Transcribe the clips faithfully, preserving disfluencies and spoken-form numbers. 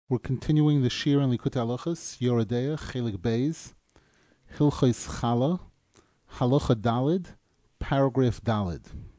We're continuing the Shir and Likutei Halachos, Yoredeya, Chelik Beis, Hilchos Chala, Halacha Dalid, paragraph Dalid.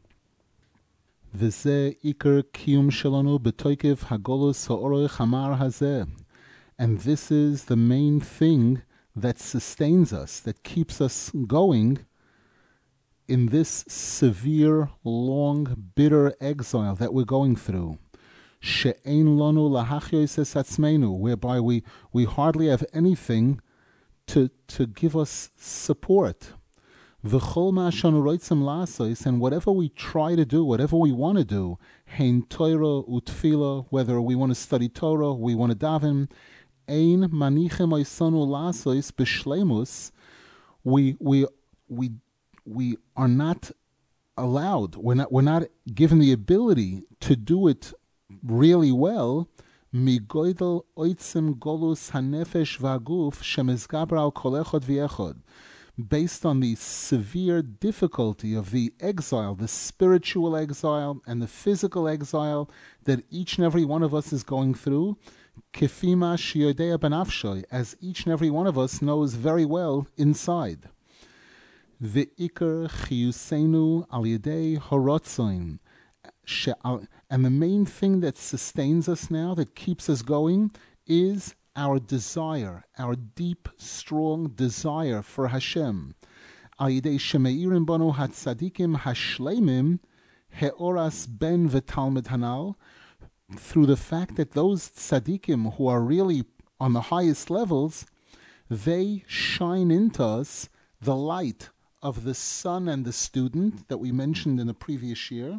V'zeh Iker Kiyum Shalanu B'toikev Hagolus Ha'orech Hamar Hazeh. And this is the main thing that sustains us, that keeps us going in this severe, long, bitter exile that we're going through. She'ein lanu lahachyois es atzmeinu, whereby we, we hardly have anything to to give us support. V'chol ma'ashanu roitzim la'asos, and whatever we try to do, whatever we want to do, hein Torah utfila, whether we want to study Torah, we want to daven, ein manichem oisanu la'asos b'shleimus, we we we we are not allowed. We're not we're not given the ability to do it really well, migoidel oitzim golus hanefesh v'aguf shemizgaber al kol echad v'echad, based on the severe difficulty of the exile, the spiritual exile and the physical exile that each and every one of us is going through, kifima shiyodea benafshoy, as each and every one of us knows very well inside. V'ikar chiyuseinu al yedei horotzoin. And the main thing that sustains us now, that keeps us going, is our desire, our deep, strong desire for Hashem. Al yidei shemeirim banu hatzadikim hashleimim heoras ben v'talmid hanal, through the fact that those tzadikim who are really on the highest levels, they shine into us the light of the son and the student that we mentioned in the previous year.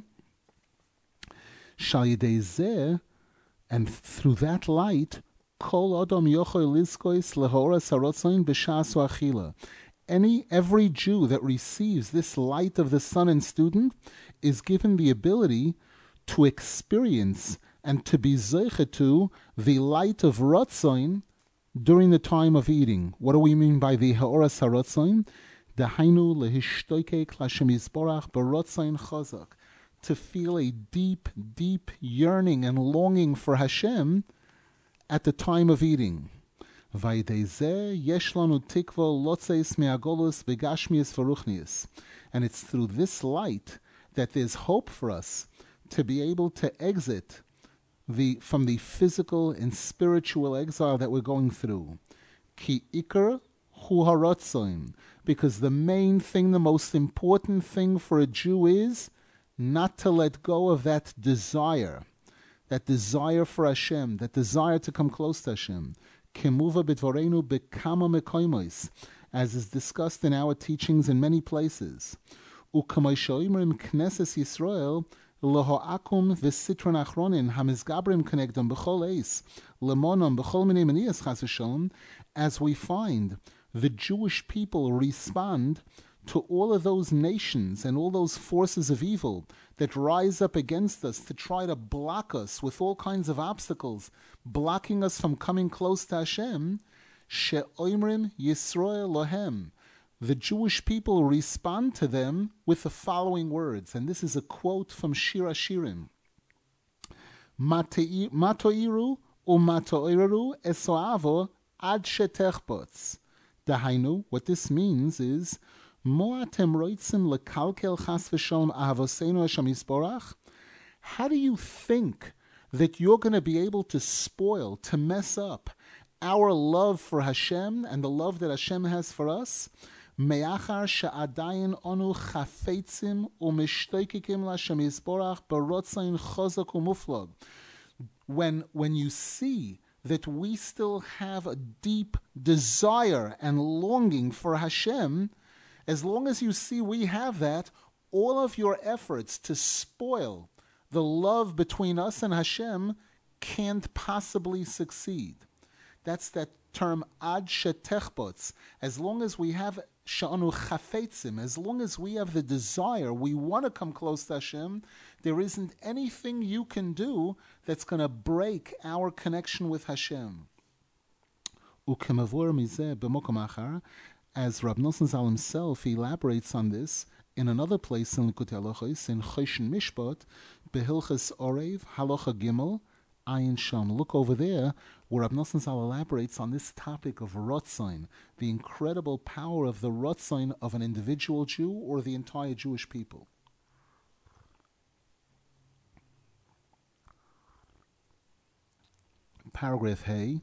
And through that light, kol adam yochel lizkois lehoras harotzain b'shas achila. Any every Jew that receives this light of the son and student is given the ability to experience and to be zeiche to the light of rotzain during the time of eating. What do we mean by the haoras harotzain? Dahainu lehishtoikek l'Hashem yisborach barotzain chazak. To feel a deep, deep yearning and longing for Hashem at the time of eating. And it's through this light that there's hope for us to be able to exit the from the physical and spiritual exile that we're going through. Ki ikar hu haratzoin, because the main thing, the most important thing for a Jew is not to let go of that desire, that desire for Hashem, that desire to come close to Hashem. Kemuva b'dvorenu bekama mekoimos, as is discussed in our teachings in many places. U'kamoishoimrim knesses Yisrael lehoakum v'sitron achronin hamizgabrim connectum b'chol eis lemonom b'chol minei manias chas v'shalom, as we find the Jewish people respond to all of those nations and all those forces of evil that rise up against us to try to block us with all kinds of obstacles, blocking us from coming close to Hashem. She'oimrim Yisrael lohem. The Jewish people respond to them with the following words, and this is a quote from Shir Hashirim. Matoiru umatoiru esoavo ad shetechbots. Dahainu, what this means is, how do you think that you're going to be able to spoil, to mess up our love for Hashem and the love that Hashem has for us? When, when you see that we still have a deep desire and longing for Hashem, as long as you see we have that, all of your efforts to spoil the love between us and Hashem can't possibly succeed. That's that term ad shetechbots. As long as we have sha'anu chafetzim, as long as we have the desire, we want to come close to Hashem, there isn't anything you can do that's going to break our connection with Hashem. Ukemavur mizeh b'mokom achar, as Rab Nosson Zal himself elaborates on this in another place in Likutei Halachos, in Choshen Mishpat, Behilchas Orev, Halacha Gimel, Ayin Sham. Look over there where Rab Nosson Zal elaborates on this topic of Rotzain, the incredible power of the Rotzain of an individual Jew or the entire Jewish people. Paragraph Hey.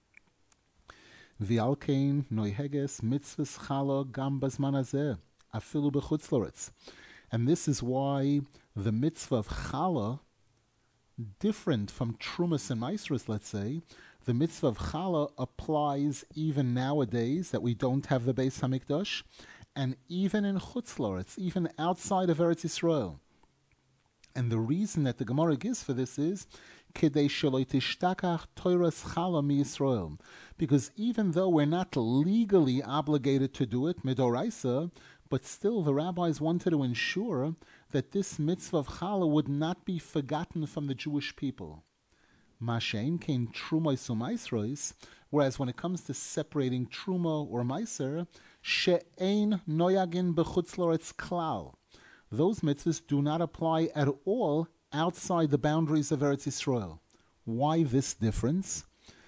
V'alkein noiheges mitzvahs chala gam bazman hazeh afilu b'chutz loretz. And this is why the mitzvah of chala, different from Trumas and Maasros, let's say, the mitzvah of chala applies even nowadays that we don't have the Beis Hamikdash, and even in Chutz Loretz, even outside of Eretz Yisrael. And the reason that the Gemara gives for this is Kedei shelo tishtakach toras chala miYisrael, because even though we're not legally obligated to do it midoraisa, but still the rabbis wanted to ensure that this mitzvah of chala would not be forgotten from the Jewish people. Mashein came truma umaisros, whereas when it comes to separating truma or meiser, she'ein noyagin b'chutz loretz klal. Those mitzvahs do not apply at all outside the boundaries of Eretz Yisrael. Why this difference?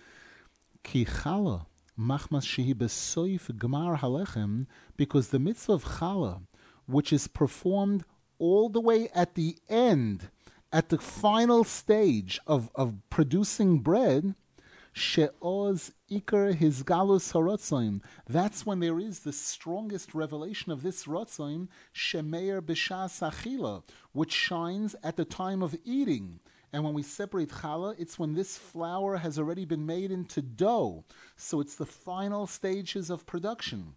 Ki chala machmas shehi besoif gmar halechem, because the mitzvah of chala, which is performed all the way at the end, at the final stage of, of producing bread, she'oz ikar hizgalus harotzaim. That's when there is the strongest revelation of this rotzaim, shemeir b'shas achila, which shines at the time of eating. And when we separate challah, it's when this flour has already been made into dough. So it's the final stages of production.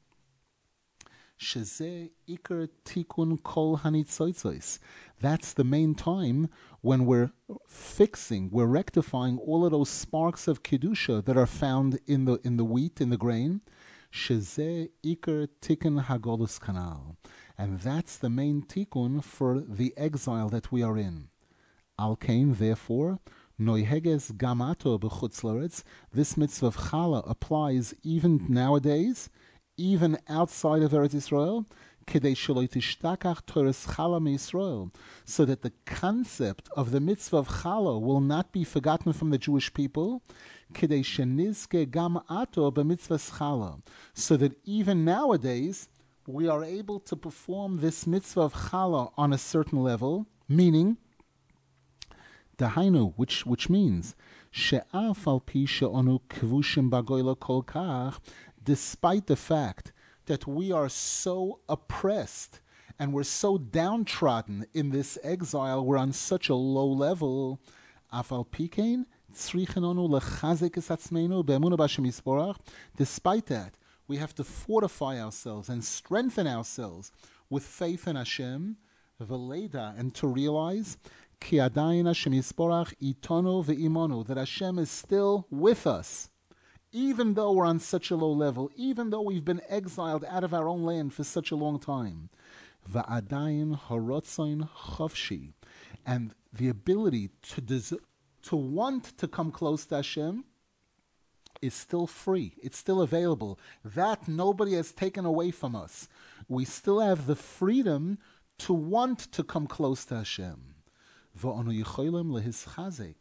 Shezeh ikar tikun kol hanitzoitzos. That's the main time when we're fixing, we're rectifying all of those sparks of kedusha that are found in the in the wheat, in the grain. Shezeh ikar tikun hagolus kanal, and that's the main tikkun for the exile that we are in. Al kain, therefore, noiheges gamato b'chutz loretz. This mitzvah of challah applies even nowadays, even outside of Eretz Yisrael, kedei shelo tishtakach toras chala miYisrael, so that the concept of the mitzvah of chala will not be forgotten from the Jewish people, kedei shenizke gam ato b'mitzvahs chala, so that even nowadays we are able to perform this mitzvah of chala on a certain level, meaning dahainu, which which means she'af al pi she'onu kvushim bagoyla kol kach, despite the fact that we are so oppressed and we're so downtrodden in this exile, we're on such a low level, despite that, we have to fortify ourselves and strengthen ourselves with faith in Hashem, and to realize that Hashem is still with us. Even though we're on such a low level, even though we've been exiled out of our own land for such a long time. Va'adayin harotzain chavshi. And the ability to des- to want to come close to Hashem is still free. It's still available. That nobody has taken away from us. We still have the freedom to want to come close to Hashem. Va'anu yicholim lehischazek.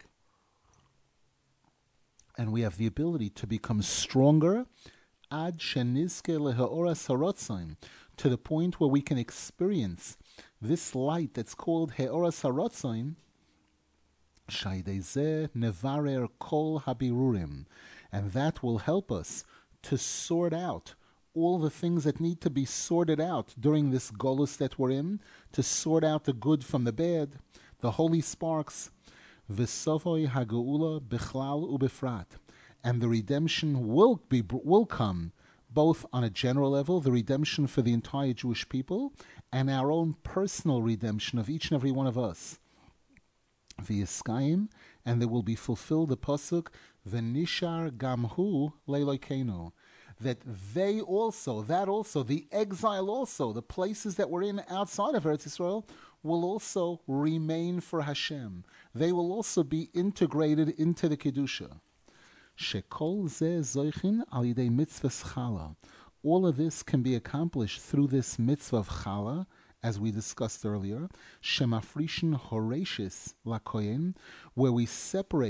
And we have the ability to become stronger ad shenizke lehaoras harotzaim, to the point where we can experience this light that's called heoras harotzaim, shaydezeh nevarer kol habirurim, and that will help us to sort out all the things that need to be sorted out during this golus that we're in, to sort out the good from the bad, the holy sparks. V'sofoi hageula bichlal ubefrat, and the redemption will be will come both on a general level, the redemption for the entire Jewish people, and our own personal redemption of each and every one of us. V'yiskayim, and there will be fulfilled the pasuk v'nishar gamhu leilokeinu, that they also, that also, the exile also, the places that we're in outside of Eretz Yisrael, will also remain for Hashem. They will also be integrated into the Kedusha. Shekol zeh zoichin al yidei mitzvahs chala. All of this can be accomplished through this mitzvah of chala, as we discussed earlier, shemafrishin horashis lakoyin, where we separate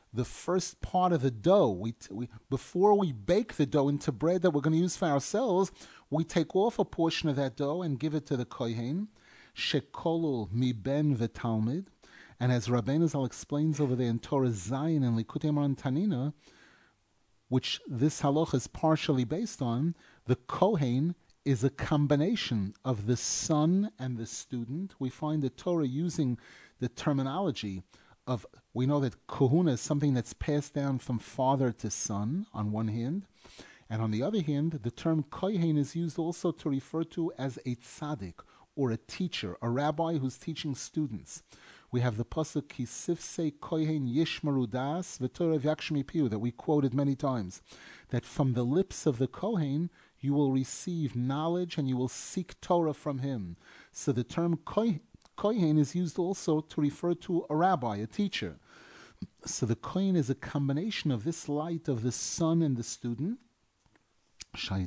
the first part of the dough. We, we before we bake the dough into bread that we're going to use for ourselves, we take off a portion of that dough and give it to the kohen. Shekolul mi ben v'talmid, and as Rabbeinu Zal explains over there in Torah Zion and Likutei Moharan Tanina, which this halacha is partially based on, the kohen is a combination of the son and the student. We find the Torah using the terminology of, we know that kahuna is something that's passed down from father to son on one hand, and on the other hand, the term kohen is used also to refer to as a tzaddik, or a teacher, a rabbi who's teaching students. We have the pasuk Kisifsei kohen yishmaru das v'torah v'yakshmi piu that we quoted many times, that from the lips of the kohen you will receive knowledge and you will seek Torah from him. So the term kohen Kohen is used also to refer to a rabbi, a teacher. So the kohen is a combination of this light of the son and the student. And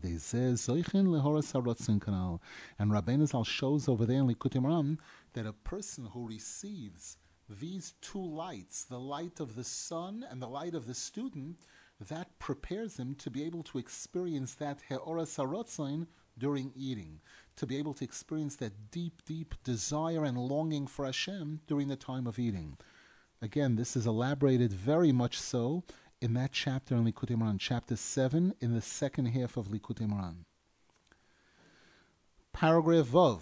Rabbeinu Zal shows over there in Likutei Moharan that a person who receives these two lights, the light of the son and the light of the student, that prepares him to be able to experience that He'oras HaRotzain during eating, to be able to experience that deep, deep desire and longing for Hashem during the time of eating. Again, this is elaborated very much so in that chapter in Likutei Moharan, chapter seven, in the second half of Likutei Moharan. Paragraph Vav.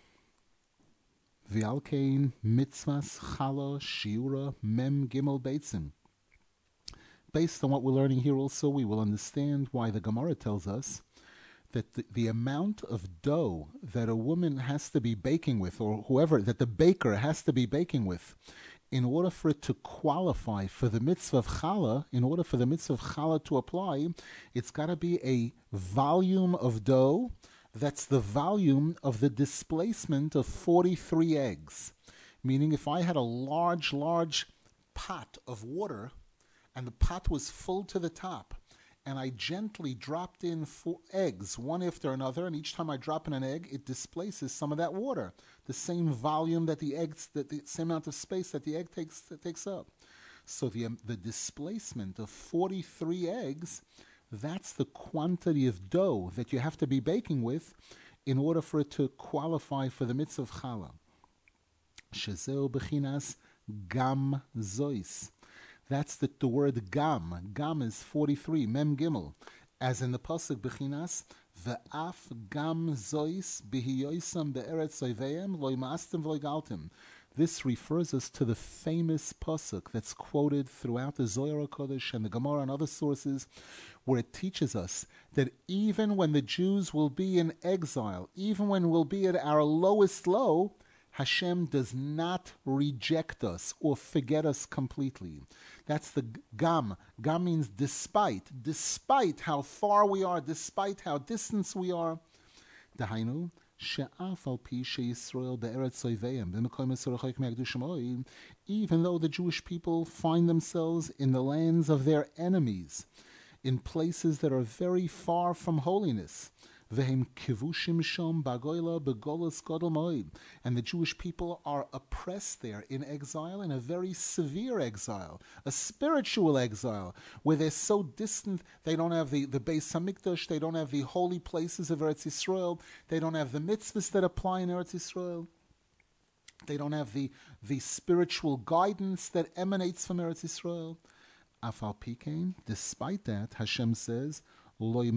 V'alkein mitzvahs chala shiura mem gimel beitzim. Based on what we're learning here also, we will understand why the Gemara tells us that the, the amount of dough that a woman has to be baking with, or whoever, that the baker has to be baking with, in order for it to qualify for the mitzvah of challah, in order for the mitzvah of challah to apply, it's got to be a volume of dough that's the volume of the displacement of forty-three eggs. Meaning if I had a large, large pot of water, and the pot was full to the top, and I gently dropped in four eggs, one after another, and each time I drop in an egg, it displaces some of that water, the same volume that the eggs, that the same amount of space that the egg takes that takes up. So the um, the displacement of forty-three eggs, that's the quantity of dough that you have to be baking with in order for it to qualify for the mitzvah of challah. Shezeu bechinas gam zois. That's the, the word gam. Gam is forty-three, mem gimel. As in the pasuk bechinas, ve'af gam zois bihiyoisam be'eretz oiveim loy ma'astem v'loy galtim. This refers us to the famous pasuk that's quoted throughout the Zohar HaKodesh and the Gemara and other sources, where it teaches us that even when the Jews will be in exile, even when we'll be at our lowest low, Hashem does not reject us or forget us completely. That's the gam. Gam means despite. Despite how far we are, despite how distant we are. Dahainu, she'af al pi she'Yisrael be'eretz oiveim, b'mekom esorachok me'akdushim oil, even though the Jewish people find themselves in the lands of their enemies, in places that are very far from holiness, and the Jewish people are oppressed there in exile, in a very severe exile, a spiritual exile, where they're so distant, they don't have the, the Beis HaMikdash, they don't have the holy places of Eretz Yisrael, they don't have the mitzvahs that apply in Eretz Yisrael, they don't have the, the spiritual guidance that emanates from Eretz Yisrael. Afal Pikein, despite that, Hashem says, I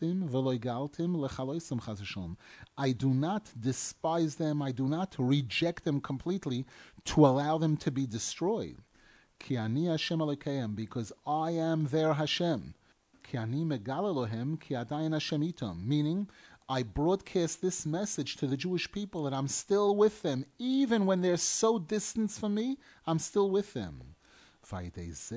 do not despise them, I do not reject them completely to allow them to be destroyed. Because I am their Hashem. Meaning, I broadcast this message to the Jewish people that I'm still with them. Even when they're so distant from me, I'm still with them. And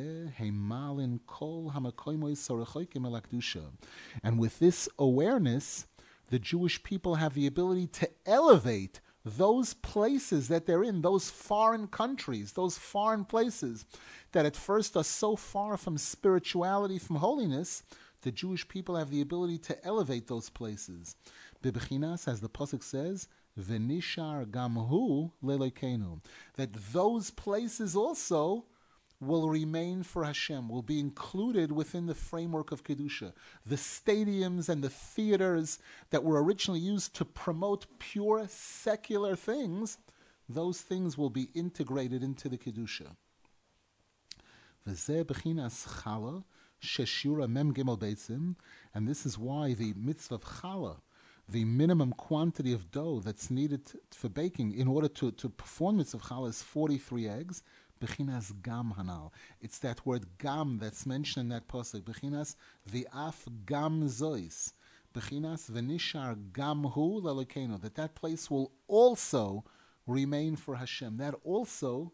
with this awareness, the Jewish people have the ability to elevate those places that they're in, those foreign countries, those foreign places that at first are so far from spirituality, from holiness. The Jewish people have the ability to elevate those places. Bebechinas, as the pasuk says, V'nishar gamhu lelokeinu, that those places also will remain for Hashem, will be included within the framework of Kedusha. The stadiums and the theaters that were originally used to promote pure secular things, those things will be integrated into the Kedusha. V'zeh b'chinas chala, sheshura mem gimel beitzim, and this is why the mitzvah of chala, the minimum quantity of dough that's needed for baking in order to, to perform mitzvah of chala is forty-three eggs. Bechinas gam hanal. It's that word gam that's mentioned in that pasuk. Bechinas v'af gam zois. Bechinas v'nishar gam hu lalekeno. That that place will also remain for Hashem. That also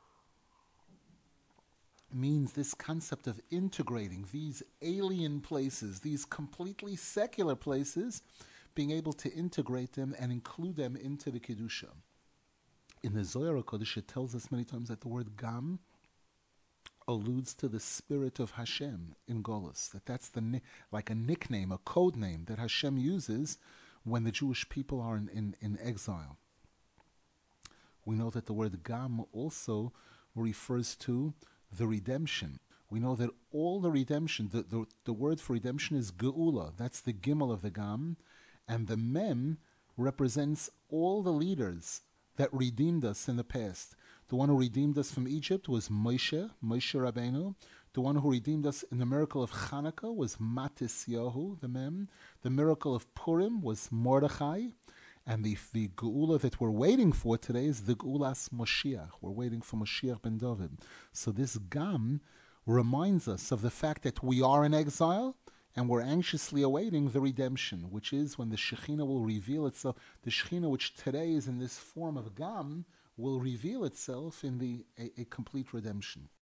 means this concept of integrating these alien places, these completely secular places, being able to integrate them and include them into the Kedusha. In the Zohar HaKodesh, it tells us many times that the word Gam alludes to the spirit of Hashem in Golus. That that's the like a nickname, a code name that Hashem uses when the Jewish people are in, in, in exile. We know that the word Gam also refers to the redemption. We know that all the redemption, the, the, the word for redemption is Geula. That's the Gimel of the Gam. And the Mem represents all the leaders that redeemed us in the past. The one who redeemed us from Egypt was Moshe, Moshe Rabbeinu. The one who redeemed us in the miracle of Hanukkah was Matisyahu, the Mem. The miracle of Purim was Mordechai. And the, the Geula that we're waiting for today is the Geulas Moshiach. We're waiting for Moshiach ben David. So this Gam reminds us of the fact that we are in exile, and we're anxiously awaiting the redemption, which is when the Shekhinah will reveal itself. The Shekhinah, which today is in this form of Gam, will reveal itself in the a, a complete redemption.